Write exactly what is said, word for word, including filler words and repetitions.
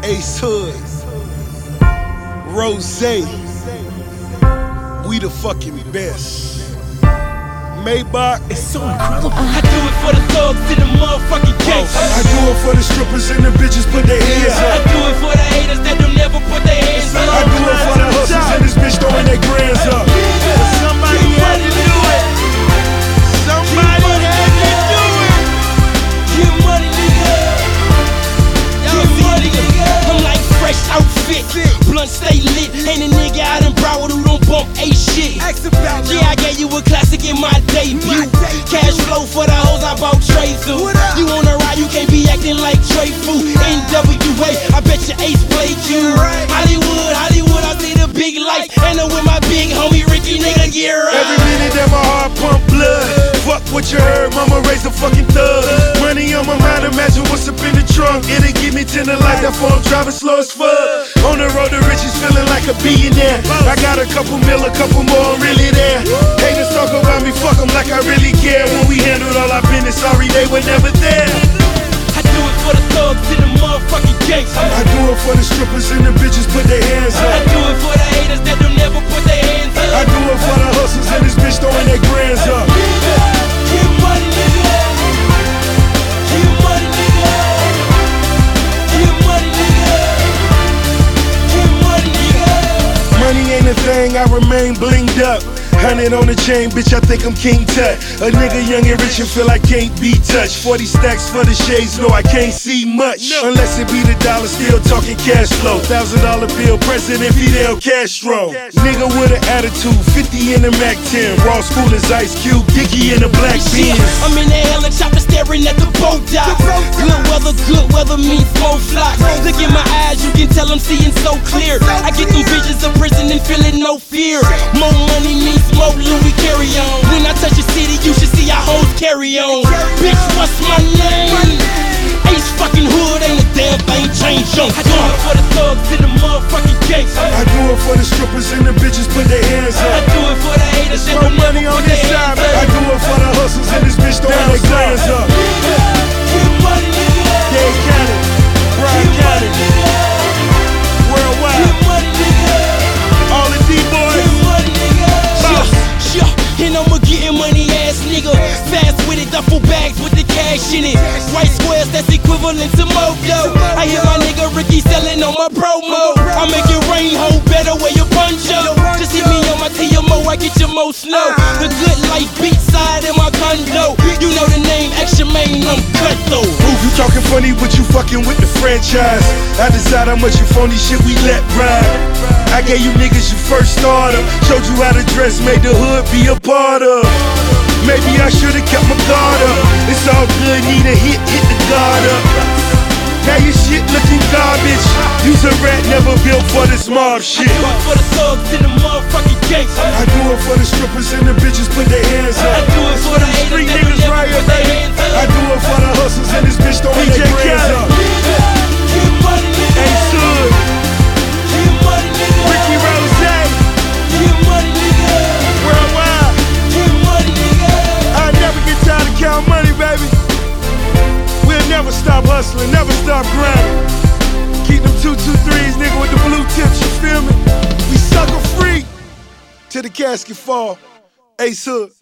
Ace Hood, Rose, we the fucking best. Maybach, it's so incredible. I do it for the thugs in the motherfucking case. I do it for the strippers and the bitches put their hands I up. do it for the haters that don't never put their hands up. I do it for the hustlers and this bitch throwing their grands up. Somebody had to do it. Somebody had to do it. Get money, nigga. Get money, nigga. I'm like fresh outfit, blunt stay lit. Ain't a nigga out in Broward who don't bump a shit. Yeah, I gave you a classic in my debut. Cash flow for the hoes I bought Trey through. You wanna ride, you can't be acting like Trey Fu. N W A, I bet your Ace played you. Hollywood, Hollywood, I see the big lights. And I'm with my big homie Ricky, nigga, get right. Every minute that my heart pump blood. Fuck what you heard, mama raised a fucking thug. Money on my mind, imagine what's up in the trunk. It'll give me ten to life, that phone driving slow as fuck. On the road to riches, feeling like a billionaire. I got a couple mil, a couple more, really there. Haters talk about me, fuck them like I really care. When we handled all our business, sorry they were never there. I do it for the thugs in the motherfucking gangs. I do it for the strippers and the bitches put their hands I up. do it for the haters that don't never put their hands up. I do it for the hustlers and this bitch throwing their grands up. Get money, nigga. Get money, nigga. Get money, nigga. Get money, nigga. Money ain't a thing, I remain blinged up. Hundred on the chain, bitch, I think I'm King Tut. A nigga young and rich and feel I can't be touched. Forty stacks for the shades, no, I can't see much. Unless it be the dollar, still talking cash flow. Thousand dollar bill, President Fidel Castro. Nigga with an attitude, fifty in the Mac ten. Raw school is Ice Cube, Dickie in the black Yeah, beans. I'm in the helicopter staring at the boat dock. Good weather, good weather means more flocks. Look in my eyes, you can tell I'm seeing so clear. I get them visions of prison and feeling no fear. More money means more Louis carry on. When I touch a city, you should see our hoes carry on. Bitch, what's my name? Ace fucking Hood, ain't a damn thing changed on. I do it for the thugs in the motherfucking gangs. I do it for the strippers and the bitches put their hands I up. do it for the haters that Throw don't never money on put this their side, hands I up. do it for the hustlers and this bitch throwing their grands up. Get money, nigga. Dade County, Bryan County, worldwide, Get money, nigga. all the D-boys. Get money, nigga. Yeah, yeah, and I'm a getting money ass nigga. Fast with it, duffel bags with the cash in it. White squares, that's equivalent to Mojo. I hear my nigga Ricky selling on my promo. I make it rain, hold better where your poncho. Just hit me on my T M O, I get you more snow. The good life beat side in my condo. You know the name, extra main, I'm cutthroat. You talking funny, but you fucking with the franchise. I decide how much you phony shit we let ride. I gave you niggas your first starter. Showed you how to dress, made the hood be a part of. Maybe I should've kept my guard up. It's all good, need a hit, hit the guard up. Now your shit looking garbage. You's a rat never built for this mob shit. I do it for the thugs in the motherfucking gangs. I do it for the strippers and the bitches put their hands I up. do it for the haters Street that don't niggas never right here, put their baby. hands I up. do it for the hustlers and this bitch throwing their grands up. Get money, nigga. Ace Hood, Get money, nigga. Ricky Rose, Get money, nigga. worldwide. Get money, nigga. I never get tired of counting money, baby. We'll never stop hustling, never stop grinding. Keep them two two threes, nigga, with the blue tips, you feel me? We sucker free till the casket fall. Ace Hood.